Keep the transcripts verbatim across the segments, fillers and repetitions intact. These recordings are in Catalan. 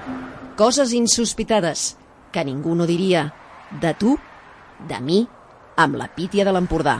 Coses insospitades que ningú no diria. De tu, de mi, amb la Pítia de l'Empordà.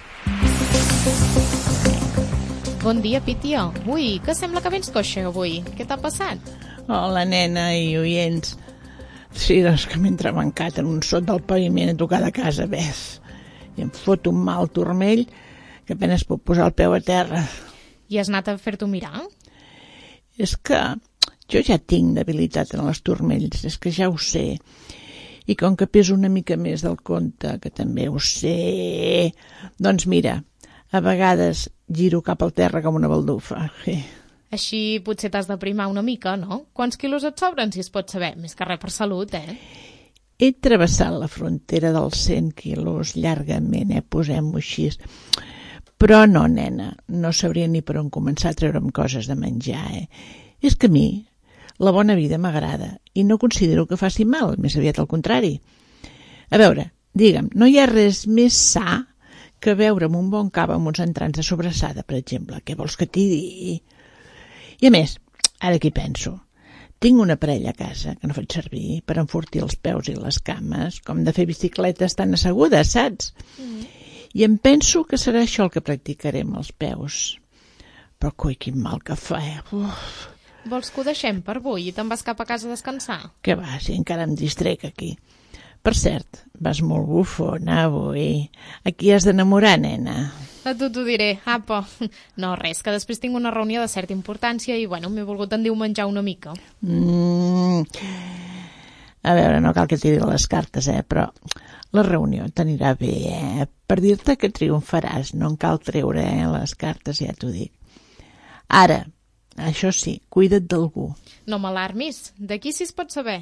Bon dia, Pítia. Ui, que sembla que vens coixa avui. Què t'ha passat? Hola, nena i oients. Sí, doncs que m'he entrebancat en un sot del paviment a tocar de casa, ves. I em fot un mal turmell que apenas puc posar el peu a terra. I has anat a fer-t'ho mirar? És que jo ja tinc debilitat en els turmells, és que ja ho sé. I com que peso una mica més del compte, que també ho sé, doncs mira, a vegades giro cap al terra com una baldufa. Sí. Així potser t'has de primar una mica, no? Quants quilos et sobren, si es pot saber? Més que res per salut, eh? He travessat la frontera dels cent quilos llargament, eh? Posem-ho així. Però no, nena, no sabria ni per on començar a treure'm coses de menjar, eh? És que a mi la bona vida m'agrada i no considero que faci mal, més aviat al contrari. A veure, digue'm, no hi ha res més sa que veure'm un bon cava amb uns entrants de sobrassada, per exemple. Què vols que t'hi digui? I a més, ara que hi penso, tinc una parella a casa que no faig servir per enfortir els peus i les cames, com de fer bicicletes tan assegudes, saps? Mm. I em penso que serà això el que practicaré amb els peus. Però coi, quin mal que fa, eh? Uf. Vols que ho deixem per avui i te'n vas cap a casa a descansar? Que va, si encara em distrec aquí. Per cert, vas molt bufona avui. A qui has d'enamorar, nena? A tu t'ho diré, apa. No, res, que després tinc una reunió de certa importància i, bueno, m'he volgut endiumenjar una mica. Mm. A veure, no cal que tiri les cartes, eh, però la reunió t'anirà bé, eh? Per dir-te que triomfaràs, no en cal treure, eh, les cartes, ja t'ho dic. Ara, això sí, cuida't d'algú. No m'alarmis. De qui si es pot saber?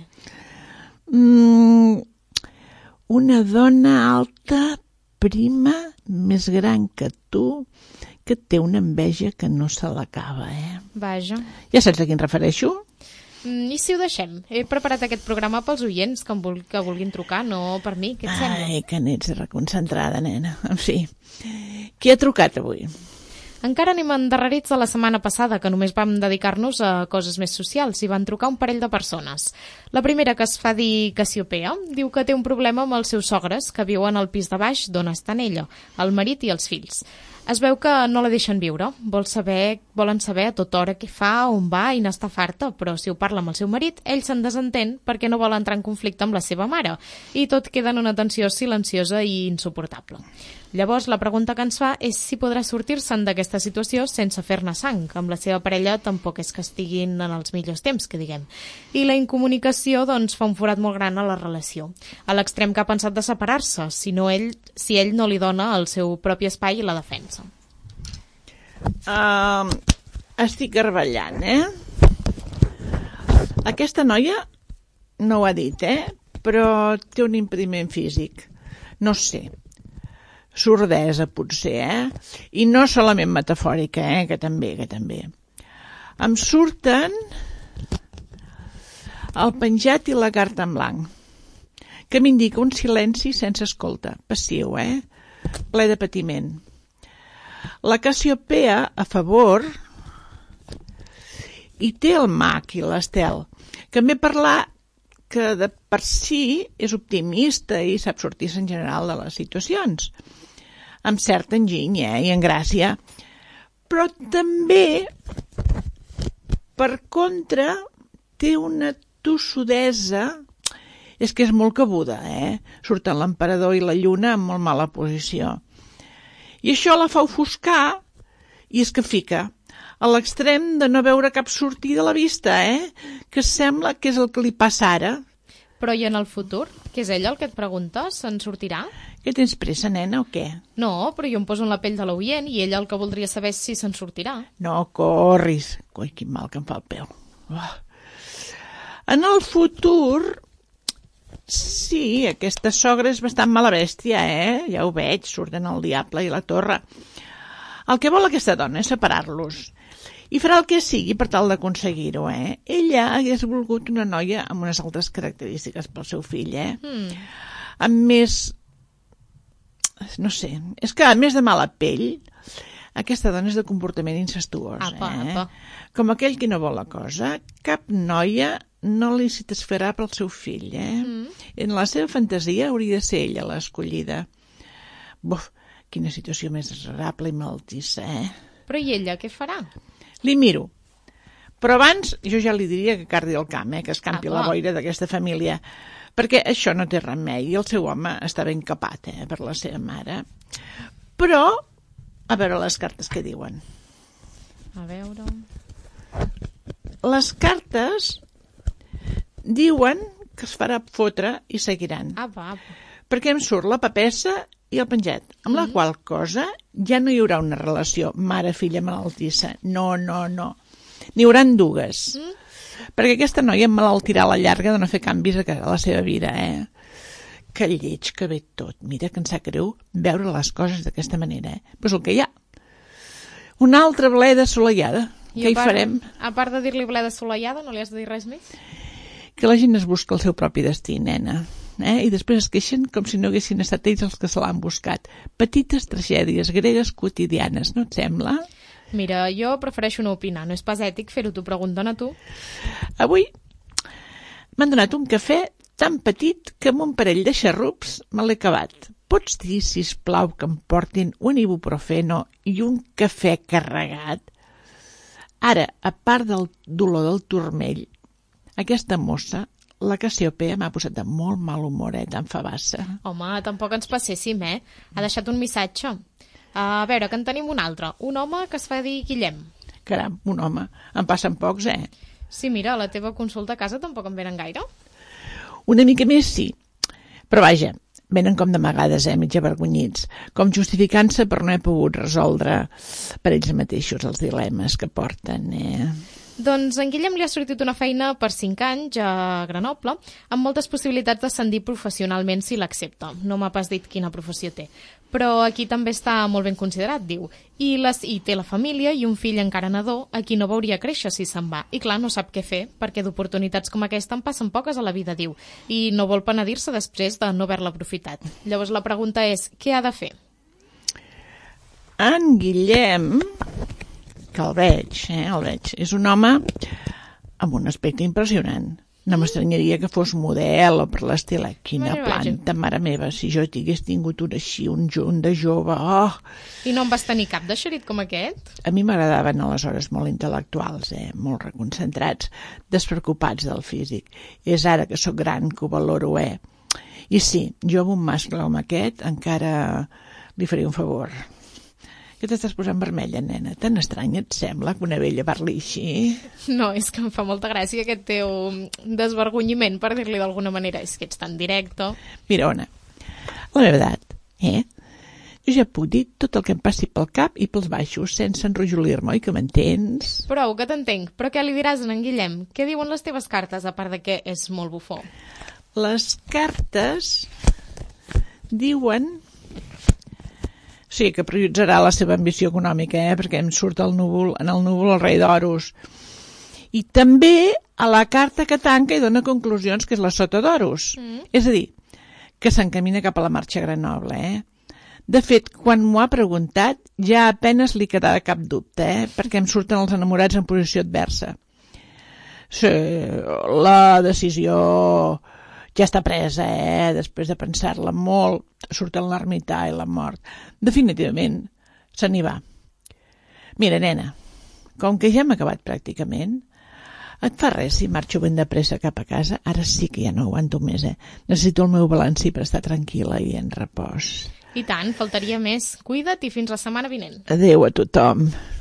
Mm, una dona alta, prima, més gran que tu, que té una enveja que no se l'acaba, eh? Vaja. Ja saps a qui em refereixo? Mm, I si ho deixem? He preparat aquest programa pels oients que, vul que vulguin trucar, no per mi. Què et sembla? Ai, que n'ets reconcentrada, nena. En fi, qui ha trucat avui? Encara anem endarrerits de la setmana passada, que només vam dedicar-nos a coses més socials i van trucar un parell de persones. La primera, que es fa dir Cassiopea, diu que té un problema amb els seus sogres, que viuen al pis de baix d'on està ella, el marit i els fills. Es veu que no la deixen viure, Vol saber, volen saber a tota hora què fa, on va i n'està farta, però si ho parla amb el seu marit, ell se'n desentén perquè no vol entrar en conflicte amb la seva mare, i tot queda en una tensió silenciosa i insuportable. Llavors, la pregunta que ens fa és si podrà sortir-se'n d'aquesta situació sense fer-ne sang. Amb la seva parella tampoc és que estiguin en els millors temps, que diguem. I la incomunicació, doncs, fa un forat molt gran a la relació. A l'extrem que ha pensat de separar-se, si, no ell, si ell no li dona el seu propi espai i la defensa. Uh, estic garballant, eh? Aquesta noia no ho ha dit, eh? Però té un impediment físic. No sé. Sordesa, potser, eh? I no solament metafòrica, eh? Que també, que també. Em surten el penjat i la carta en blanc, que m'indica un silenci sense escolta, passiu, eh? Ple de patiment. La Cassiopea, a favor, i té el mag i l'estel, que m'he parlat que de per si és optimista i sap sortir-se en general de les situacions, amb cert enginy, eh, i en gràcia, però també, per contra, té una tossudesa, és que és molt cabuda, eh? Surten l'emperador i la lluna en molt mala posició. I això la fa ofuscar, i és que fica a l'extrem de no veure cap sortida a la vista, eh? Que sembla que és el que li passa ara. Però i en el futur? Que és ell el que et pregunta? Se'n sortirà? Que tens pressa, nena, o què? No, però jo em poso en la pell de l'oient i ell el que voldria saber és si se'n sortirà. No corris. Coi, quin mal que em fa el peu. Oh. En el futur, sí, aquesta sogra és bastant mala bèstia, eh? Ja ho veig, surten el diable i la torre. El que vol aquesta dona és separar-los. I farà el que sigui per tal d'aconseguir-ho, eh? Ella hagués volgut una noia amb unes altres característiques pel seu fill, eh? Mm. Amb més... No sé, és que a més de mala pell, aquesta dona és de comportament incestuós, apa, eh? Apa. Com aquell que no vol la cosa, cap noia no li satisfarà pel seu fill, eh? Mm. En la seva fantasia hauria de ser ella l'escollida. Buf, quina situació més desagradable i malaltissa, eh? Però i ella què farà? Li miro. Però abans jo ja li diria que cardi el camp, eh? Que escampi Ah, la va. boira d'aquesta família. Perquè això no té remei. I el seu home està ben capat, eh? Per la seva mare. Però, a veure les cartes que diuen. A veure... Les cartes diuen que es farà fotre i seguiran. Ah, va. Perquè em surt la papessa i el penjat, amb la qual cosa ja no hi haurà una relació mare-filla malaltissa. No, no, no. N'hi hauran dues. Mm. Perquè aquesta noia em malaltirà a la llarga de no fer canvis a la seva vida, eh? Que lleig que ve tot. Mira que em sap greu veure les coses d'aquesta manera, eh? Però és el que hi ha. Una altra bleda assolellada. I Què hi a part, farem? A part de dir-li bleda assolellada, no li has de dir res més? Que la gent es busca el seu propi destí, nena. Eh? I després es queixen com si no haguessin estat ells els que se l'han buscat. Petites tragèdies gregues quotidianes, no et sembla? Mira, jo prefereixo no opinar. No és pas ètic fer-ho, t'ho pregunten a tu. Avui m'han donat un cafè tan petit que amb un parell de xarrups me l'he acabat. Pots dir, sisplau, que em portin un ibuprofeno i un cafè carregat? Ara, a part del dolor del turmell, aquesta mossa, la Casiopea, m'ha posat de molt mal humor, eh, tan fabassa. Home, tampoc ens passéssim, eh? Ha deixat un missatge. A veure, que en tenim un altre. Un home que es fa dir Guillem. Caram, un home. En passen pocs, eh? Sí, mira, a la teva consulta a casa tampoc en venen gaire. Una mica més, sí. Però vaja, venen com d'amagades, eh, mig avergonyits, com justificant-se per no haver pogut resoldre per ells mateixos els dilemes que porten, eh? Doncs en Guillem li ha sortit una feina per cinc anys a Grenoble, amb moltes possibilitats d'ascendir professionalment si l'accepta. No m'ha pas dit quina professió té. Però aquí també està molt ben considerat, diu. I, les, I té la família i un fill encara nadó a qui no veuria créixer si se'n va. I clar, no sap què fer, perquè d'oportunitats com aquesta en passen poques a la vida, diu. I no vol penedir-se després de no haver-la aprofitat. Llavors la pregunta és, què ha de fer? En Guillem, que el veig, eh, el veig, és un home amb un aspecte impressionant. No m'estranyaria que fos model o per l'estil. Quina Mare planta, mare meva, si jo tingués tingut un així, un, jo- un de jove, oh! I no en vas tenir cap de xerit com aquest? A mi m'agradaven aleshores molt intel·lectuals, eh? Molt reconcentrats, despreocupats del físic. És ara que sóc gran que ho valoro, eh? I sí, jo amb un mascle com aquest encara li faria un favor. Que t'estàs posant vermella, nena? Tan estrany et sembla que una vella parli així? No, és que em fa molta gràcia aquest teu desvergonyiment, per dir-li d'alguna manera. És que ets tan directe. Mira, Ona, la meva edat, eh? Jo ja puc dir tot el que em passi pel cap i pels baixos, sense enrojolir-me, oi que m'entens? Prou, que t'entenc. Però què li diràs a en Guillem? Què diuen les teves cartes, a part de que és molt bufó? Les cartes diuen... Sí, que prioritzarà la seva ambició econòmica, eh? Perquè em surt el núvol, en el núvol el rei d'oros. I també a la carta que tanca i dona conclusions, que és la sota d'oros. Mm. És a dir, que s'encamina cap a la marxa a Grenoble, eh? De fet, quan m'ho ha preguntat, ja apenes li quedava cap dubte, eh? Perquè em surten els enamorats en posició adversa. Sí, la decisió ja està presa, eh? Després de pensar-la molt, surten l'ermità i la mort. Definitivament, se n'hi va. Mira, nena, com que ja hem acabat pràcticament, et fa res si marxo ben de pressa cap a casa? Ara sí que ja no aguanto més, eh? Necessito el meu balancí per estar tranquil·la i en repòs. I tant, faltaria més. Cuida't i fins la setmana vinent. Adéu a tothom.